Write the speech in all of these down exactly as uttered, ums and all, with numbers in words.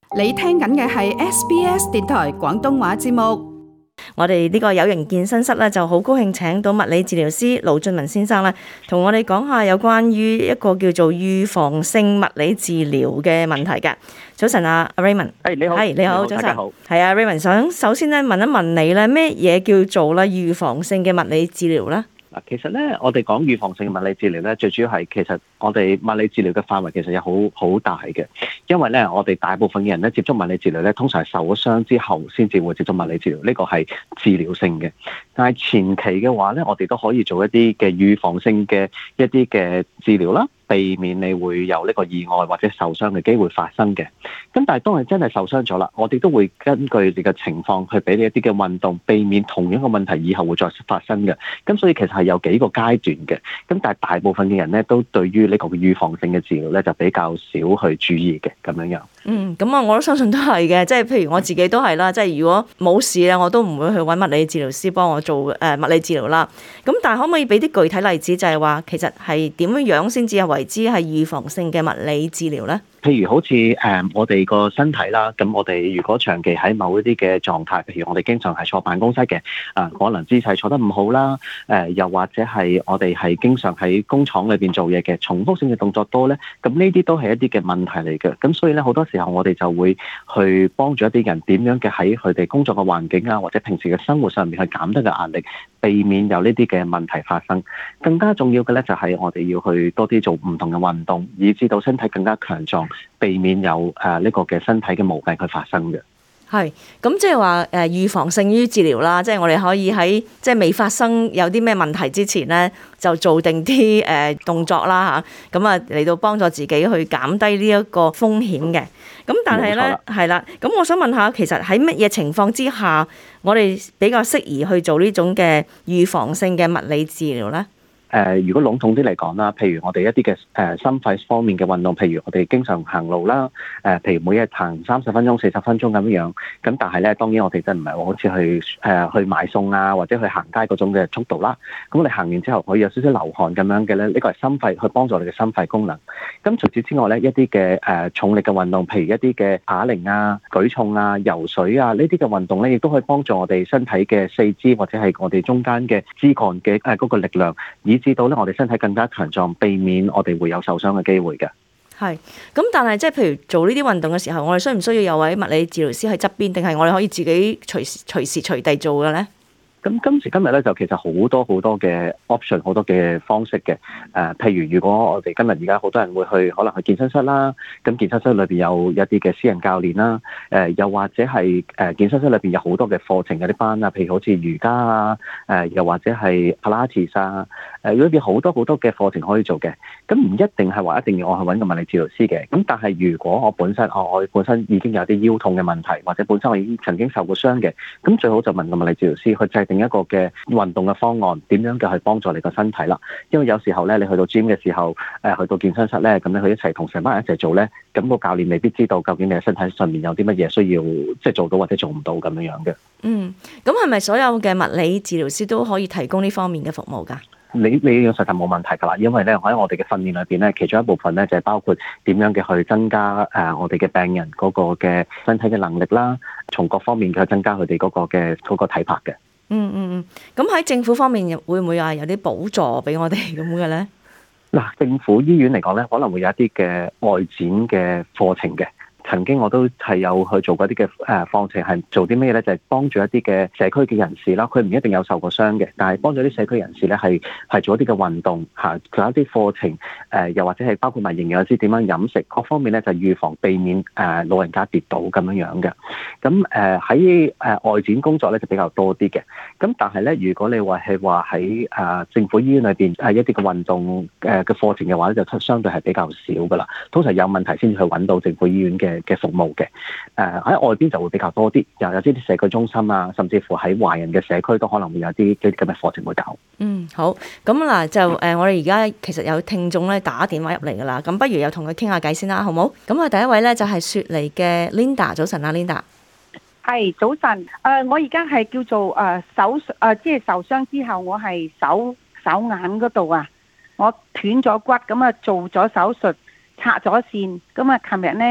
你聽緊嘅係 S B S 電台廣東話節目。 我哋呢個有型健身室咧，就好高興請到物理治療師盧俊文先生咧，同我哋講下有關於一個叫做預防性物理治療嘅問題嘅。早晨啊，阿 Raymond。 係你好， 係你好， 你好早晨。 大家好。 係啊 ，Raymond 想首先咧問一問你咧，咩嘢叫做咧預防性嘅物理治療咧？ 嗱，其實咧，我哋講預防性嘅物理治療咧，最主要係其實我哋物理治療嘅範圍其實有好好大嘅，因為咧我哋大部分嘅人咧接觸物理治療咧，通常係受咗傷之後先至會接觸物理治療，呢個係治療性嘅。但係前期嘅話咧，我哋都可以做一啲嘅預防性嘅一啲嘅治療啦，避免你會有呢個意外或者受傷嘅機會發生嘅。咁但係當你真係受傷咗啦，我哋都會根據你嘅情況去俾你一啲嘅運動，避免同樣嘅問題以後會再發生嘅。咁所以其實係有幾個階段嘅。咁但係大部分嘅人咧都對於呢個預防性嘅治療咧就比較少去注意嘅咁樣樣。 嗯，咁啊，我都相信都係嘅，即係譬如我自己都係啦，即係如果冇事咧，我都唔會去揾物理治療師幫我做誒物理治療啦。咁但係可唔可以俾啲具體例子，就係話其實係點樣樣先至係為之係預防性嘅物理治療咧？ 譬如好似誒、嗯、我哋個身體啦，咁我哋如果長期喺某一啲嘅狀態，譬如我哋經常係坐辦公室嘅，啊可能姿勢坐得唔好啦，誒、呃、又或者係我哋係經常喺工廠裏邊做嘢嘅，重複性嘅動作多咧，咁呢啲都係一啲嘅問題嚟嘅。咁所以咧好多時候我哋就會去幫助一啲人點樣嘅喺佢哋工作嘅環境啊，或者平時嘅生活上面去減低嘅壓力，避免有呢啲嘅問題發生。更加重要嘅咧就係我哋要去多啲做唔同嘅運動，以致到身體更加強壯，避免有誒呢個嘅身體嘅毛病去發生嘅。 係，咁即係話誒預防勝於治療啦，即係我哋可以喺即係未發生有啲咩問題之前咧，就做定啲誒動作啦嚇，咁啊嚟到幫助自己去減低呢一個風險嘅。咁但係咧係啦，咁我想問下，其實喺乜嘢情況之下，我哋比較適宜去做呢種嘅預防性嘅物理治療咧？ 誒、呃，如果籠統啲嚟講啦，譬如我哋一啲嘅誒心肺方面嘅運動，譬如我哋經常行路啦，誒、呃，譬如每日行三十分鐘、四十分鐘咁樣樣，咁但係咧，當然我哋真唔係話好似去誒、呃、去買餸啊，或者去行街嗰種嘅速度啦。咁我哋行完之後可以有少少流汗咁樣嘅咧，呢、這個係心肺去幫助你嘅心肺功能。咁除此之外咧，一啲嘅誒重力嘅運動，譬如一啲嘅啞鈴啊、舉重啊、游水啊，呢啲嘅運動咧，亦都可以幫助我哋身體嘅四肢或者係我哋中間嘅肢幹嘅誒嗰個力量，以至到咧，我哋身體更加強壯，避免我哋會有受傷嘅機會嘅。 係，咁但係即係譬如做呢啲運動嘅時候，我哋需唔需要有位物理治療師喺側邊，定係我哋可以自己隨時隨時隨地做嘅咧？ 咁今時今日咧，就其實好多好多嘅 option，好多嘅方式嘅。誒、呃，譬如如果我哋今日而家好多人會去，可能去健身室啦。咁健身室裏邊有一啲嘅私人教練啦。誒、呃，又或者係誒、呃、健身室裏邊有好多嘅課程有啲班啊，譬如好似瑜伽啊，誒、呃，又或者係 Pilates 啊。誒，裏邊好多好多嘅課程可以做嘅。咁唔一定係話一定要我去揾個物理治療師嘅。咁但係如果我本身我我本身已經有啲腰痛嘅問題，或者本身我已經曾經受過傷嘅，咁最好就問個物理治療師去制定一個嘅運動嘅方案，點樣嘅去幫助你個身體啦。因為有時候咧，你去到 gym 嘅時候，誒去到健身室咧，咁你去一齊同成班人一齊做咧，咁個教練未必知道究竟你嘅身體上面有啲乜嘢需要，即係做到或者做唔到咁樣樣嘅。 嗯，咁係咪所有嘅物理治療師都可以提供呢方面嘅服務㗎？ 你你實在冇問題㗎啦，因為咧喺我哋嘅訓練裏邊咧，其中一部分咧就係包括點樣嘅去增加誒我哋嘅病人嗰個嘅身體嘅能力啦，從各方面嘅增加佢哋嗰個嘅嗰個體魄嘅。 嗯嗯嗯，咁喺政府方面會唔會話有啲補助俾我哋咁嘅咧？ 嗱，政府醫院嚟講咧，可能會有一啲嘅外展嘅課程嘅。曾經我都係有去做過啲嘅誒課程，係做啲咩咧？就係、是、幫助一啲嘅社區嘅人士啦。佢唔一定有受過傷嘅，但係幫助啲社區人士咧係係做一啲嘅運動嚇，仲有一啲課程誒、呃，又或者係包括埋營養師點樣飲食各方面咧，就預防避免誒、呃、老人家跌倒咁樣樣嘅。咁誒喺誒外展工作咧就比較多啲嘅。咁但係咧，如果你話係話喺誒政府醫院裏邊誒一啲嘅運動誒嘅課程嘅話咧，就相對係比較少噶啦。通常有問題先至去揾到政府醫院嘅嘅服務嘅，誒、呃、喺外邊就會比較多啲，又有啲啲社區中心啊，甚至乎喺華人嘅社區都可能會有啲啲咁嘅課程會搞。 嗯，好，咁嗱就誒、呃，我哋而家其實有聽眾咧打電話入嚟噶啦，咁不如又同佢傾下偈先啦，好冇？咁啊，第一位咧就係雪梨嘅 Linda， 早晨啊 Linda。 係早晨，誒、呃、我而家係叫做誒、呃、手誒、呃、即係受傷之後，我係手手眼嗰度啊，我斷咗骨，咁啊做咗手術，拆咗線，咁啊琴日咧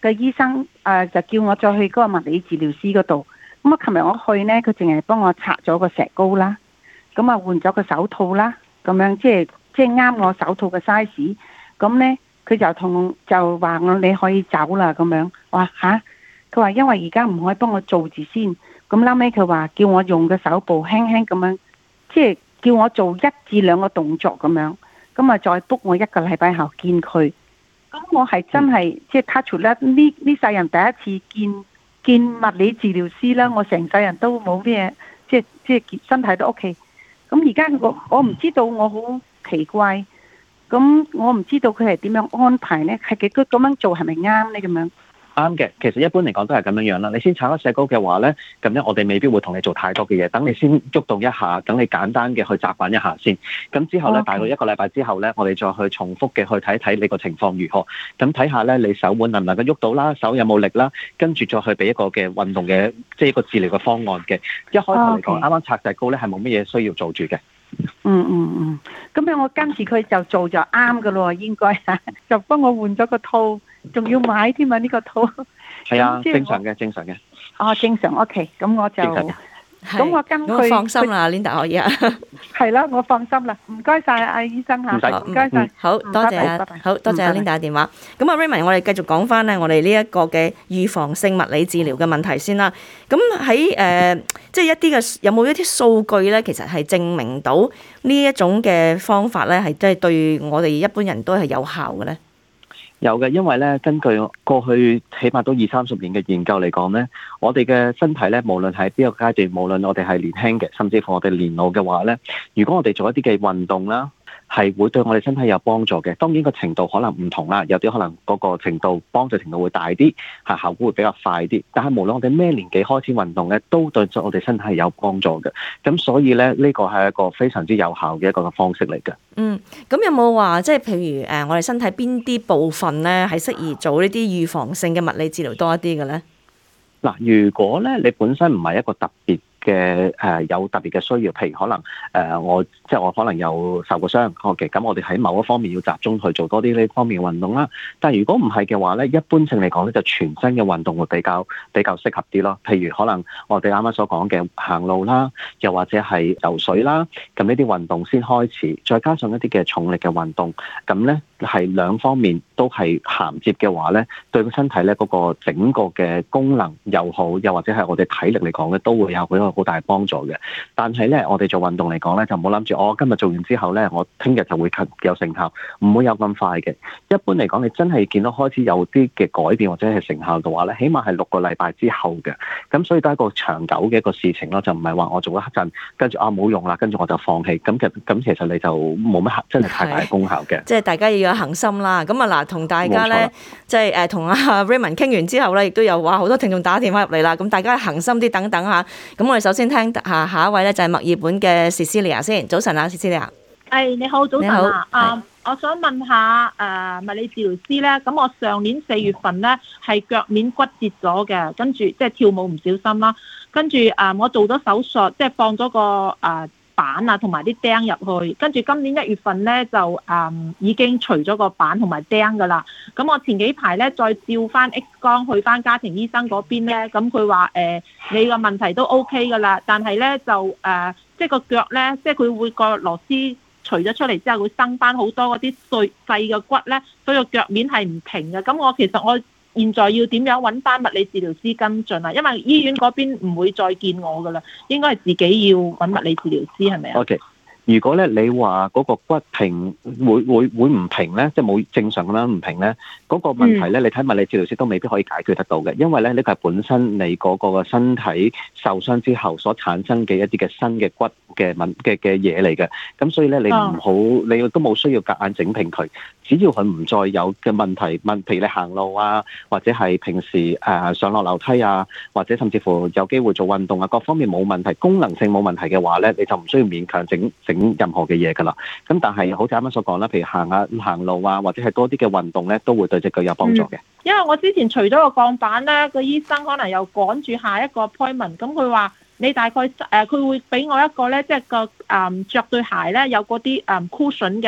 個醫生誒、呃、就叫我再去嗰個物理治療師嗰度。咁啊，琴日我去呢，佢淨係幫我拆咗個石膏啦，咁啊換咗個手套啦，咁樣即係即係啱我手套嘅 size。咁呢，佢就同就話我你可以走啦咁樣。我話吓，佢話因為而家唔可以幫我做住先。咁後尾佢話叫我用個手部輕輕咁樣，即係叫我做一至兩個動作咁樣。咁啊再 book 我一個禮拜後見佢。咁我係真係即係 touch 咧，呢呢世人第一次見見物理治療師啦，我成世人都冇咩，即係即係身體都 OK。咁而家我我唔知道，我好奇怪。咁我唔知道佢係點樣安排呢？係佢咁樣做係咪啱呢？咁樣啱嘅，其實一般嚟講都係咁樣樣啦。你先拆咗石膏嘅話咧，咁咧我哋未必會同你做太多嘅嘢，等你先喐動一下，等你簡單嘅去習慣一下先。咁之後咧， Okay. 大概一個禮拜之後咧，我哋再去重複嘅去睇睇你個情況如何。咁睇下咧，你手腕能唔能夠喐到啦，手有冇力啦，跟住再去俾一個嘅運動嘅，即係一個治療嘅方案嘅。一開頭嚟講，啱啱 Okay. 拆石膏咧係冇乜嘢需要做住嘅。 嗯嗯嗯，咁樣我跟住佢就做就啱噶咯，應該就幫我換咗個套，仲要買添啊呢個套。 係啊， 即係我正常嘅，正常嘅。 哦，正常 OK，咁我就正常嘅咁我跟咁我佢放心啦，Linda 可以啊。 係啦，我放心啦，唔該晒阿醫生嚇， 唔使唔該晒嗯， 好嗯多謝啊拜拜拜拜， 好多謝阿嗯拜拜 Linda 電話。咁啊 Raymond，我哋繼續講翻咧，我哋呢一個嘅預防性物理治療嘅問題先啦。咁喺誒，即係一啲嘅有冇一啲數據咧，其實係證明到呢一種嘅方法咧，係即係對我哋一般人都係有效嘅咧。 有嘅，因為咧根據過去起碼都二三十年嘅研究嚟講咧，我哋嘅身體咧，無論喺邊個階段，無論我哋係年輕嘅，甚至乎我哋年老嘅話咧，如果我哋做一啲嘅運動啦，係會對我哋身體有幫助嘅。當然個程度可能唔同啦，有啲可能嗰個程度幫助程度會大啲，係效果會比較快啲。但係無論我哋咩年紀開始運動咧，都對我哋身體係有幫助嘅。咁所以咧，呢個係一個非常之有效嘅一個方式嚟嘅。 嗯，咁有冇話即係譬如誒，我哋身體邊啲部分咧係適宜做呢啲預防性嘅物理治療多一啲嘅咧？ 嗱，如果咧你本身唔係一個特別嘅誒、呃、有特別嘅需要，譬如可能誒、呃、我即係我可能有受過傷，OK，咁我哋喺某一方面要集中去做多啲呢方面嘅運動啦。但係如果唔係嘅話咧，一般性嚟講咧，就全身嘅運動會比較比較適合啲咯。譬如可能我哋啱啱所講嘅行路啦，又或者係游水啦，咁呢啲運動先開始，再加上一啲嘅重力嘅運動，咁咧係兩方面都係銜接嘅話咧，對個身體咧嗰個整個嘅功能又好，又或者係我哋體力嚟講咧，都會有一個好大幫助嘅。但係咧，我哋做運動嚟講咧，就唔好諗住我今日做完之後咧，我聽日就會有成效，唔會有咁快嘅。一般嚟講，你真係見到開始有啲嘅改變或者係成效嘅話咧，起碼係六個禮拜之後嘅。咁所以都係一個長久嘅一個事情咯，就唔係話我做一陣跟住啊冇用啦，跟住我就放棄。咁其咁其實你就冇乜真係太大嘅功效嘅。 即係大家要有恒心啦。咁啊嗱，同大家咧，即係誒同阿 Raymond 傾完之後咧，亦都有話好多聽眾打電話入嚟啦。咁大家恒心啲等等下。咁我哋首先聽下下一位咧，就係墨爾本嘅 Cecilia 先。早晨啊 Cecilia。 誒你好，早晨啊！啊， 是我想問下誒、呃、物理治療師咧，咁我上年四月份咧係腳面骨折咗嘅，跟住即係跳舞唔小心啦，跟住誒、呃、我做咗手術，即係放咗個誒、呃、板啊同埋啲釘入去，跟住今年一月份咧就誒、呃、已經除咗個板同埋釘噶啦。咁我前幾排咧再照翻 X 光去翻家庭醫生嗰邊咧，咁佢話誒你個問題都 OK 噶啦，但係咧就誒、呃、即係個腳咧，即係佢會個螺絲除咗出嚟之後，會生翻好多嗰啲碎細嘅骨咧，所以個腳面係唔平嘅。咁我其實我現在要點樣揾翻物理治療師跟進啊？因為醫院嗰邊唔會再見我噶啦，應該係自己要揾物理治療師係咪啊 ？OK，如果咧你話嗰個骨平會會會唔平咧，即係冇正常咁樣唔平咧，嗰、嗰個問題咧，你睇物理治療師都未必可以解決得到嘅，因為咧呢個係本身你嗰個身體受傷之後所產生嘅一啲嘅新嘅骨嘅問嘅嘅嘢嚟嘅，咁所以咧你唔好，你都冇需要夾硬整平佢，只要佢唔再有嘅問題問，譬如你行路啊，或者係平時誒、呃、上落樓梯啊，或者甚至乎有機會做運動啊，各方面冇問題，功能性冇問題嘅話咧，你就唔需要勉強整整任何嘅嘢噶啦。咁但係好似啱啱所講啦，譬如行下行路啊，或者係多啲嘅運動咧，都會對隻腳有幫助嘅、嗯。 因為我之前除咗個鋼板咧，個醫生可能又趕住下一個 appointment，咁佢話。你大概誒佢、呃、會俾我一個咧，即係個誒著對鞋咧有嗰啲誒 cushion 嘅，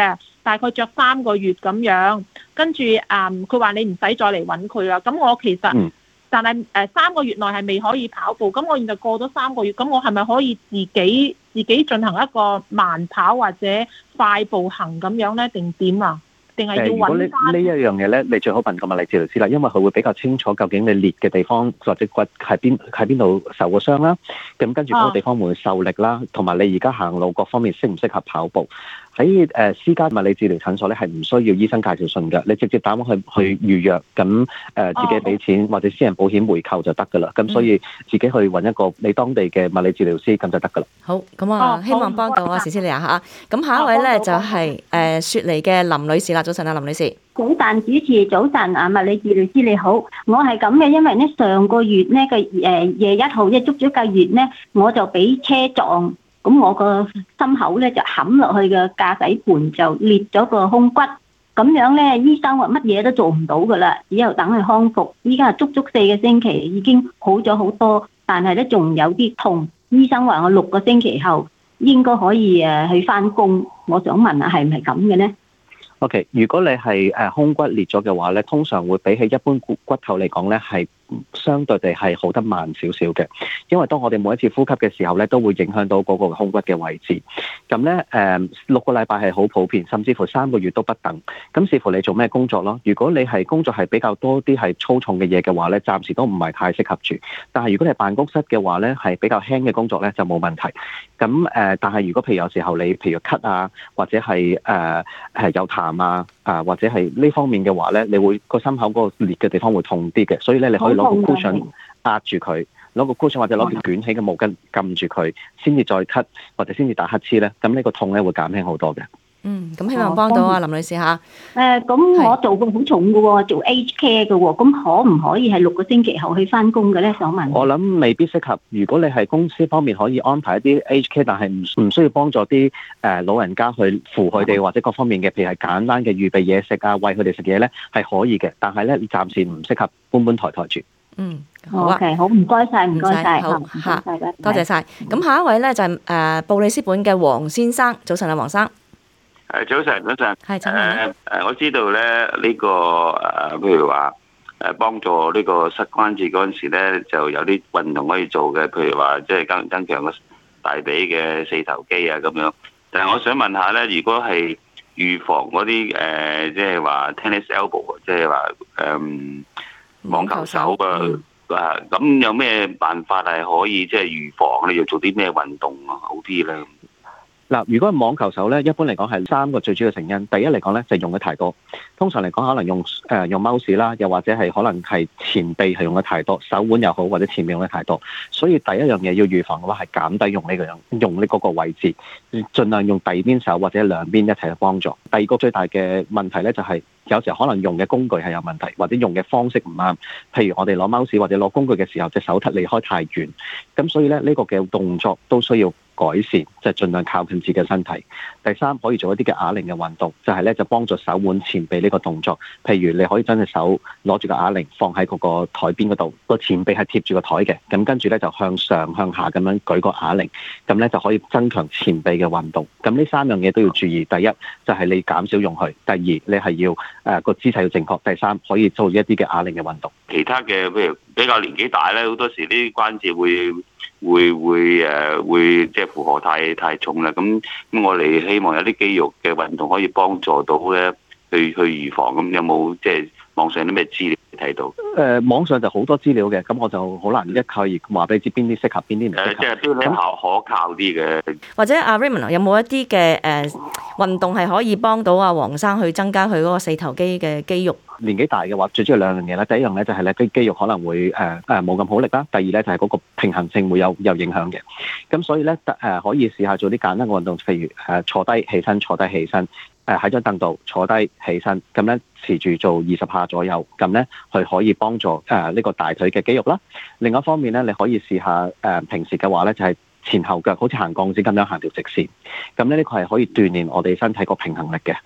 大概着三個月咁樣，跟住誒佢話你唔使再嚟揾佢啦。咁我其實， 嗯、 但係誒、呃、三個月內係未可以跑步。咁我現在過咗三個月，咁我係咪可以自己自己進行一個慢跑或者快步行咁樣咧？定點啊？定係要揾翻？ 如果呢呢一樣嘢咧，你最好問個物理治療師啦，因為佢會比較清楚究竟你裂嘅地方或者骨喺邊喺邊度受過傷啦。咁跟住嗰個地方會唔會受力啦，同埋你而家行路各方面適唔適合跑步？喺誒私家物理治療診所咧，係唔需要醫生介紹信嘅，你直接打翻去去預約，咁誒自己俾錢或者私人保險回購就得噶啦。咁所以自己去揾一個你當地嘅物理治療師咁就得噶啦。 好，咁啊，希望幫到啊，Cecilia嚇。咁下一位咧就係誒雪梨嘅林女士啦。早晨啊，林女士。 早晨主持，早晨啊，物理治療師你好。我係咁嘅，因為咧上個月咧嘅誒廿一號，即係足足個月咧，我就俾車撞。咁我個心口咧就冚落去嘅駕駛盤就裂咗個胸骨，咁樣咧醫生話乜嘢都做唔到噶啦，只有等佢康復。依家係足足四個星期，已經好咗好多，但係咧仲有啲痛。醫生話我六個星期後應該可以誒去返工。我想問下係唔係咁嘅咧 ？OK， 如果你係誒胸骨裂咗嘅話咧，通常會比起一般骨骨頭嚟講咧，係相對地係好得慢少少嘅。因為當我哋每一次呼吸嘅時候咧，都會影響到嗰個胸骨嘅位置。咁咧誒六個禮拜係好普遍，甚至乎三個月都不等。咁視乎你做咩工作咯。如果你係工作係比較多啲係粗重嘅嘢嘅話咧，暫時都唔係太適合住。但係如果你係辦公室嘅話咧，係比較輕嘅工作咧就冇問題。咁誒，但係如果譬如有時候你譬如咳啊，或者係誒係有痰啊，啊或者係呢方面嘅話咧，你會個心口嗰個裂嘅地方會痛啲嘅，所以咧你可以攞個 cushion 壓住佢，攞個 cushion 或者攞條捲起嘅毛巾撳住佢，先至再咳或者先至打乞嗤咧，咁呢個痛咧會減輕好多嘅。 嗯，咁希望幫到啊，林女士嚇。 誒，咁我做過好重嘅喎，做 aged care 嘅喎，咁可唔可以係六個星期後去翻工嘅咧？想問。我諗未必適合。如果你係公司方面可以安排一啲 aged care，但係唔唔需要幫助啲誒老人家去扶佢哋或者各方面嘅，譬如係簡單嘅預備嘢食啊，餵佢哋食嘢咧係可以嘅，但係咧暫時唔適合搬搬抬抬住。 嗯，好啊。 OK，好，唔該晒，唔該晒， 好嚇，多謝晒。咁下一位咧就係誒布里斯本嘅黃先生。早晨啊，黃生。 誒早晨，早晨。 係，請問。 誒誒，我知道咧呢個誒，譬如話誒幫助呢個膝關節嗰陣時咧，就有啲運動可以做嘅，譬如話即係增增強個大髀嘅四頭肌啊咁樣。但係我想問下咧，如果係預防嗰啲誒，即係話 tennis elbow，即係話誒網球手啊，啊咁有咩辦法係可以即係預防咧？要做啲咩運動啊好啲咧？ 嗱，如果係網球手咧，一般嚟講係三個最主要嘅成因。第一嚟講咧，就係用得太多。通常嚟講，可能用誒、呃、用 mouse 啦，又或者係可能係前臂係用得太多，手腕又好，或者前面用得太多。所以第一樣嘢要預防嘅話，係減低用呢個樣，用呢嗰個位置，盡量用第二邊手或者兩邊一齊去幫助。第二個最大嘅問題咧，就係、是、有時候可能用嘅工具係有問題，或者用嘅方式唔啱。譬如我哋攞 mouse 或者攞工具嘅時候，隻手突離開太遠，咁所以咧呢、這個嘅動作都需要改善，就係、是、盡量靠近自己嘅身體。第三，可以做一啲嘅啞鈴嘅運動，就係、是、咧就幫助手腕前臂呢個動作。譬如你可以將隻手攞住個啞鈴放喺嗰個台邊嗰度，個前臂係貼住個台嘅，咁跟住咧就向上向下咁樣舉個啞鈴，咁咧就可以增強前臂嘅運動。咁呢三樣嘢都要注意。第一就係、是、你減少用佢；第二你係要誒個、呃、姿勢要正確；第三可以做一啲嘅啞鈴嘅運動。 其他嘅譬如比較年紀大咧，好多時啲關節會會會誒會即係負荷太太重啦。咁咁我哋希望有啲肌肉嘅運動可以幫助到咧，去去預防。咁有冇即係網上有啲咩資料睇到？誒、 呃，網上就好多資料嘅，咁我就好難一概而話俾你知邊啲適合，邊啲唔適合。 誒，即係邊啲可可靠啲嘅？ 或者阿 Raymond 有冇一啲嘅誒運動係可以幫到阿黃生去增加佢嗰個四頭肌嘅肌肉？ 年紀大嘅話，最主要兩樣嘢啦。第一樣咧就係咧啲肌肉可能會誒誒冇咁好力啦。第二咧就係嗰個平衡性會有有影響嘅。咁所以咧誒、呃、可以試下做啲簡單嘅運動，譬如誒、呃、坐低起身，坐低起身，誒喺張凳度坐低起身，咁咧持住做二十下左右，咁咧佢可以幫助誒呢、呃這個大腿嘅肌肉啦。另外一方面咧，你可以試下誒、呃、平時嘅話咧就係、是。前後腳好似行鋼線咁樣行條直線，咁咧呢個係可以鍛鍊我哋身體個平衡力嘅。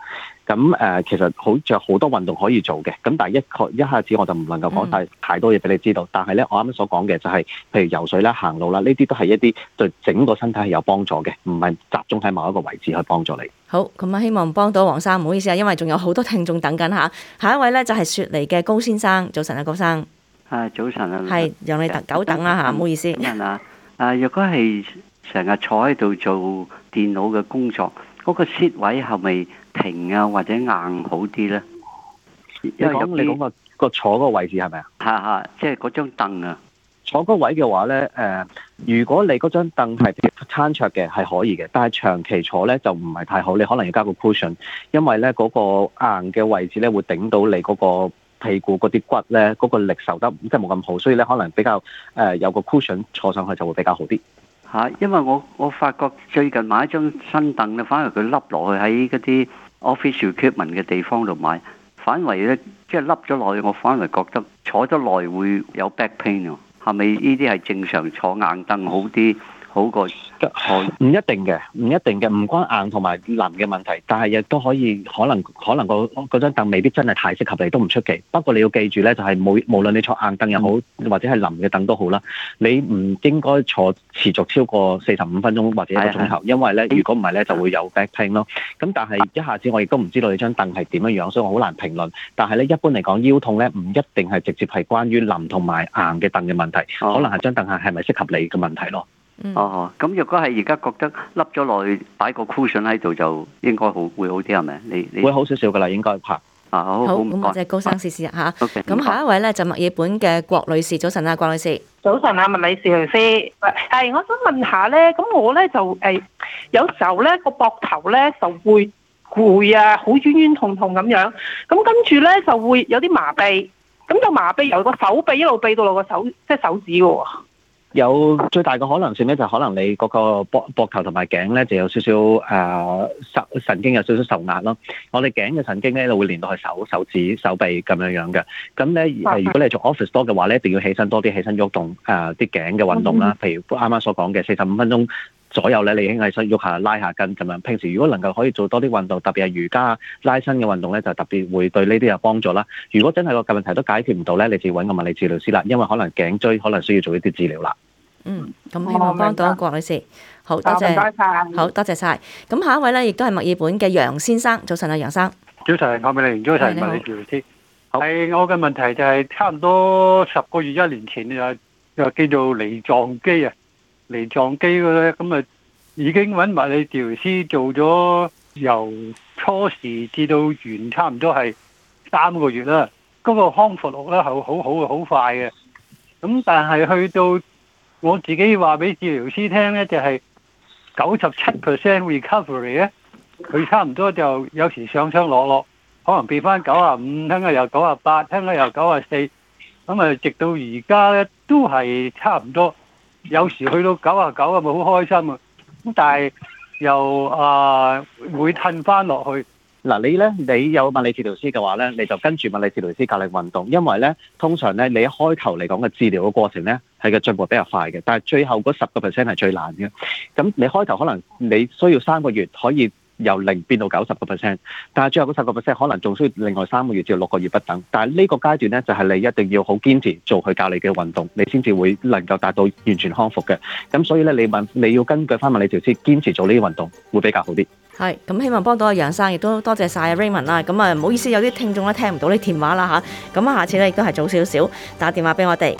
咁誒、呃、其實好着好多運動可以做嘅，咁但係一個一下子我就唔能夠講太太多嘢俾你知道。嗯、但係咧，我啱啱所講嘅就係、是，譬如游水啦、行路啦，呢啲都係一啲對整個身體係有幫助嘅，唔係集中喺某一個位置去幫助你。 好，咁啊，希望幫到黃生，唔好意思啊，因為仲有好多聽眾等緊嚇。下一位咧就係雪梨嘅高先生，早晨啊，高生。 係早晨啊。係， 讓你久等啦嚇，唔好意思。 咁啊，啊，若果係成日坐喺度做電腦嘅工作，嗰、那個 sit 位係咪平啊或者硬好啲咧？ 你講你講個個坐嗰個位置係咪啊？ 係係，即係嗰張凳啊。 坐嗰位嘅話咧，誒、呃，如果你嗰張凳係餐桌嘅，係可以嘅，但係長期坐咧就唔係太好，你可能要加個 cushion，因為咧嗰、那個硬嘅位置咧會頂到你嗰個屁股嗰啲骨咧，嗰、那個力受得即係冇咁好，所以咧可能比較誒、呃、有個 cushion 坐上去就會比較好啲。 嚇，因為我我發覺最近買一張新凳咧，反而佢凹落去喺嗰啲 office equipment 嘅地方度買，反為咧即係凹咗落去，我反為覺得坐得耐會有 back pain 喎。係咪呢啲係正常坐硬凳好啲，好過？唔一定嘅，唔一定嘅，唔關硬同埋腍嘅問題，但係亦都可以可能可能個嗰張凳未必真係太適合你，都唔出奇。不過你要記住咧，就係、是、無無論你坐硬凳又好，或者係腍嘅凳都好啦，你唔應該坐持續超過四十五分鐘或者一個鐘頭，因為咧如果唔係咧就會有 back pain 咯。咁但係一下子我亦都唔知道你張凳係點樣樣，所以我好難評論。但係咧一般嚟講，腰痛咧唔一定係直接係關於腍同埋硬嘅凳嘅問題，哦、可能係張凳係係咪適合你嘅問題咯。 嗯、哦，咁若果係而家覺得凹咗落去，擺個 cushion 喺度就應該好會好啲係咪？你你會好少少噶啦，應該拍。 啊， 好，咁我即係高生試試嚇。咁、okay, 下一位咧就墨爾本嘅郭女士，早晨啊，郭女士。 早晨啊，麥理治療師。係，我想問下咧，咁我咧就誒有時候咧個膊頭咧就會攰啊，好冤冤痛痛咁樣。咁跟住咧就會有啲麻痹，咁就麻痹由個手臂一路痹到落個手，即係手指嘅喎。 有最大嘅可能性咧，就可能你嗰個膊膊頭同埋頸咧，就有少少誒神神經有少少受壓咯。我哋頸嘅神經咧，就會連到去手、手指、手臂咁樣樣嘅。咁咧，如果你做 office 多嘅話咧，一定要起身多啲，起身喐動誒啲頸嘅運動啦。譬如啱啱所講嘅四十五分鐘左右咧，你已經係想喐下拉下筋咁樣。平時如果能夠可以做多啲運動，特別係瑜伽拉伸嘅運動咧，就特別會對呢啲有幫助啦。如果真係個問題都解決唔到咧，你就要揾個物理治療師啦，因為可能頸椎可能需要做一啲治療啦。 嗯，咁希望幫到郭女士，好多謝，好多謝晒。咁下一位咧，亦都係墨爾本嘅楊先生，早晨啊，楊生。 早晨，我美玲，早晨，物理治療師。係我嘅問題就係差唔多十個月、一年前就就叫做梨狀肌啊，梨狀肌嘅咧，咁啊已經揾物理治療師做咗由初時至到完，差唔多係三個月啦。嗰個康復率咧係好好嘅，好快嘅。咁但係去到我自己話俾治療師聽咧，就係九十七 percent recovery 咧，佢差唔多就有時上上落落，可能變翻九啊五，聽日又九啊八，聽日又九啊四，咁啊直到而家咧都係差唔多，有時去到九啊九啊，咪好開心啊！咁但係又啊會褪翻落去。 嗱，你咧，你有物理治療師嘅話咧，你就跟住物理治療師教你運動，因為咧，通常咧，你一開頭嚟講嘅治療嘅過程咧，係嘅進步比較快嘅，但係最後嗰十個 percent 係最難嘅。咁你開頭可能你需要三個月可以由零變到九十個 percent， 但係最後嗰十個 percent 可能仲需要另外三個月至六個月不等。但係呢個階段咧，就係你一定要好堅持做佢教你嘅運動，你先至會能夠達到完全康復嘅。咁所以咧，你問你要根據翻物理治療師堅持做呢啲運動，會比較好啲。 係，咁希望幫到阿楊生，亦都多謝晒 Raymond 啦。咁啊，唔好意思，有啲聽眾咧聽唔到你電話啦嚇。咁啊，下次咧亦都係早少少打電話俾我哋。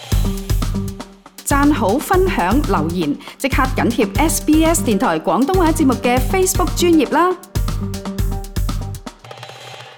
讚好、分享、留言，即刻緊貼 S B S 電台廣東話節目嘅 Facebook 專頁啦。